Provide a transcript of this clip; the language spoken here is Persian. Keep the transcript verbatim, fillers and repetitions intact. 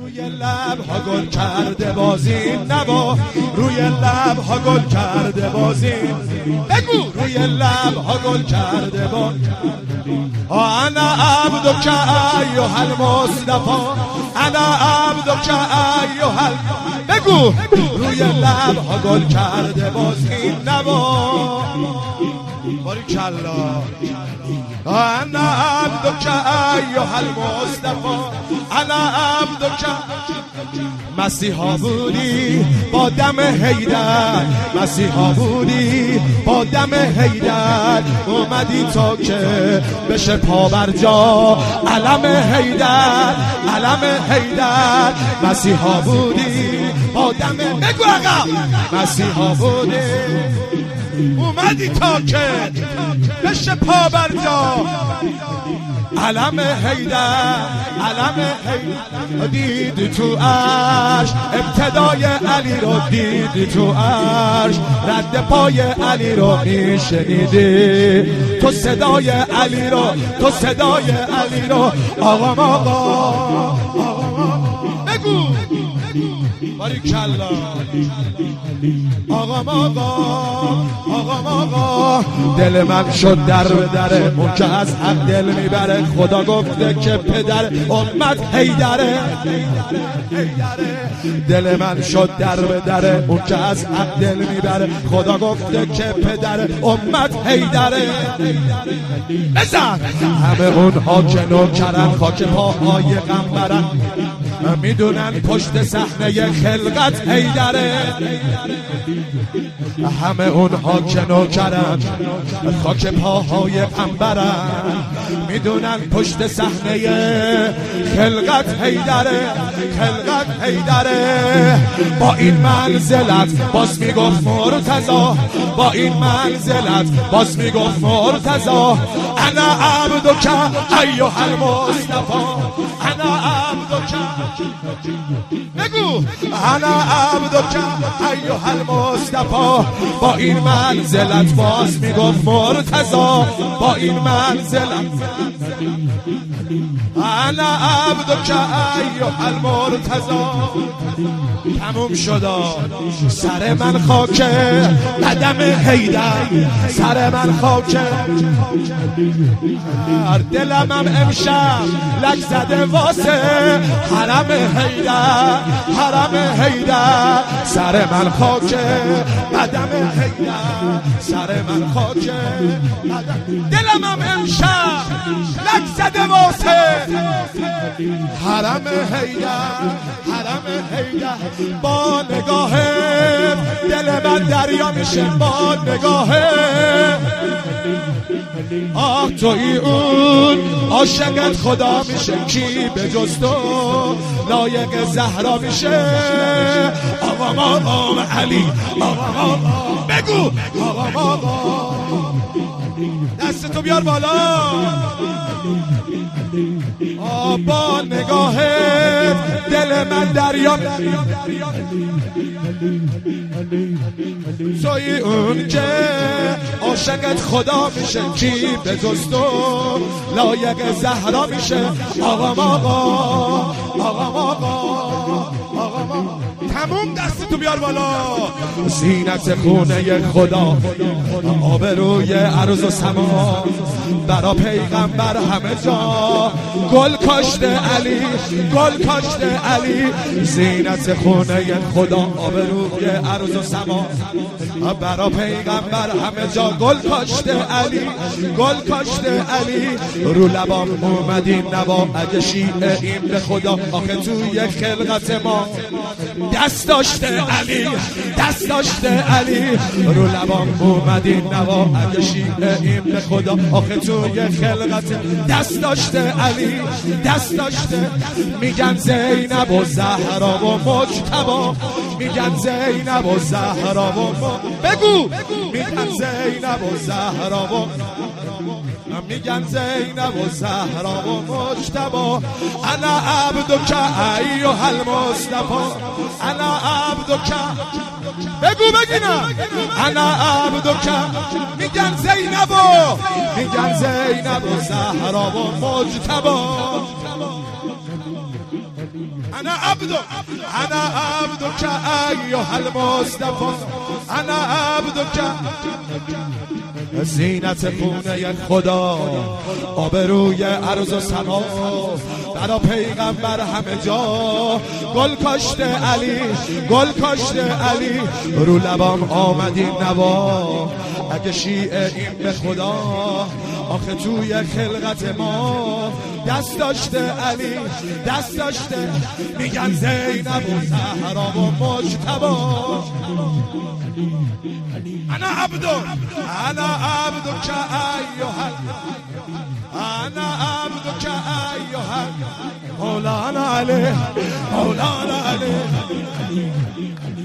روی لب ها گل کرده بازی نوا، روی لب ها گل کرده بازی. بگو روی لب ها گل کرده با انا عبدک ایها المصطفی، انا عبدک ایها ال... بگو روی لب ها گل کرده بازی نوا. باریکالله. انا عبدک ایها المصطفی، انا عبدک. مسیحا بودی با دم حیدر، مسیحا بودی با دم حیدر، اومدی تا که بشه پا بر جا علم حیدر، علم حیدر. مسیحا بودی با دم، بگو آقا مسیحا بودی اومدی تا که بشه پا بر جا علم حیدر، علم حیدر. دید تو عرش ابتدای علی رو، دید تو عرش رد پای علی رو میشنیدی، تو صدای علی رو، تو صدای علی رو. آقا آقا بگو باریکالله. آقا آقا آقا آقا دل من شد در به در، اون که از حق دل میبره. خدا گفته که پدر امت حیدره، دل من شد در به در، اون که از حق دل میبره. خدا گفته که پدر امت حیدره. بزن همه اونها که نوکرن، خاک پاهای قنبرن، میدونن پشت صحنه خلقت حیدره. همه اونها که نوکرن، خاک پاهای قنبرن، میدونن پشت صحنه خلقت حیدره، خلقت حیدره. با این منزلت باز میگفت مرتضی، با این منزلت باز میگفت مرتضی. انا عبدک ایها المصطفی، انا عبدک. بگو انا عبدک ایها المصطفی. با این منزلت باز میگفت مرتضی، با این منزلت انا عبدک ایها المرتضی. تموم شدا سر من خاک قدم حیدر، سر من خاک. دلمم امشب لک زده واسه حرم حیدر، حرم حیدر. سر من خاک قدم حیدر، سر من خاک. دلمم امشب لک زده واسه حرم حیدر، حرم حیدر. با نگاه دل من دریا میشه، با نگاه آه توی اون عاشقت خدا میشه. کی به جز تو لایق زهرا میشه؟ آقا آقا علی، آقا آقا. بگو آقا آقا. دست تو بیار بالا. آه با نگاه دل من دریا، توی اون که عاشقت خدا میشه. کی به جز تو لایق زهرا میشه؟ آقا آقا آقا آقا آقا. تموم دست تو بیار بالا. زینت خونه خدا، آبروی عرض و سما، برا پیغمبر همه جا. گل کاشته علی، گل کاشته علی. زینت خونه خدا، آبروی عرض و سما، برا پیغمبر همه جا. گل کاشته علی، گل کاشته علی. رو لبام اومدیم نوا، اگه شیعه این به خدا. آخه توی خلقت ما دست داشته علی، دست داشته علی. رو لبام اومدیم نوا، اگه شیعه این به خدا. آخه توی خلقت دست داشته علی، دست داشته. میگن زینب و زهرا و مجتبی، میگن زینب و زهرا و مجتبی. بگو میگن زینب و زهرا و میگن زینب و زهرا و مجتبی. انا عبدک ایها المصطفی، انا عبدک. بگو بگینا انا عبدک. میگن زینب و میگن زینب و زهرا و مجتبی. انا عبد انا عبدك ایها المصطفى انا عبدك زینت خونه خدا آبروی عرض و سما برا پیغمبر همه جا گل کاشته علی گل کاشته علی رو لبام آمدی نوا اگه شیعه این به خدا آخه توی خلقت ما دست داشته علی دست داشته میگن زینب و زهرا و مجتبی انا عبد انا عبدك ایها انا عبدك ایها مولانا علی مولانا علی